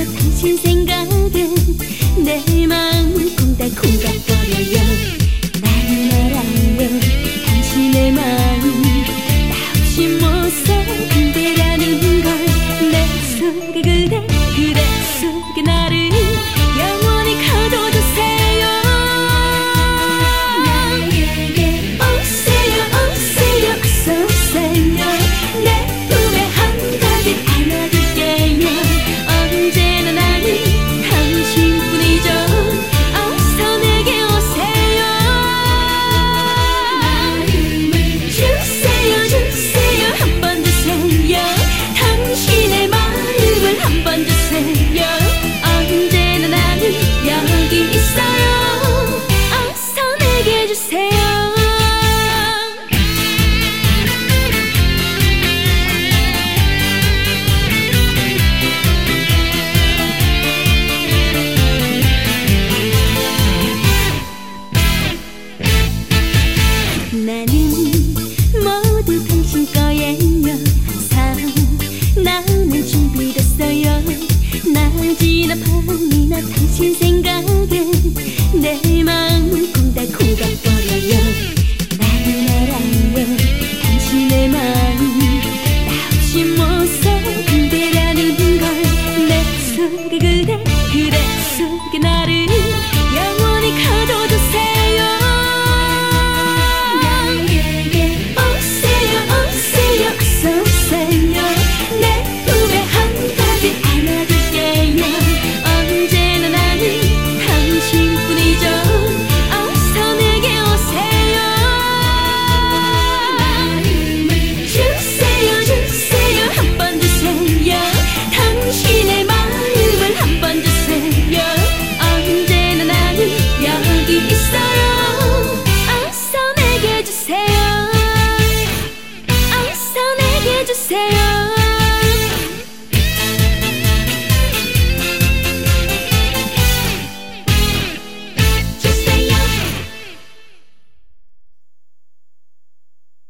당신 생각은 내 마음 콩닥콩닥거려요. 나는 알아요 당신의 마음 나 없이 못 사는데라는 걸. 내 속에 그대 속에 나를 영원히 가둬주세요. 나에게 오세요 오세요 어서 오세요. 내 품에 한가득 안아줄게요. 언제나 나는 당신뿐이죠. 어서 내게 오세요. 마음을 주세요 주세요 한 번 주세요. 당신의 마음을 한 번 주세요. 언제나 나는 여기 있어요. 어서 내게 주세요. 나는 모두 당신 거예요. 항상 나는 준비됐어요. 낮이나 밤이나 당신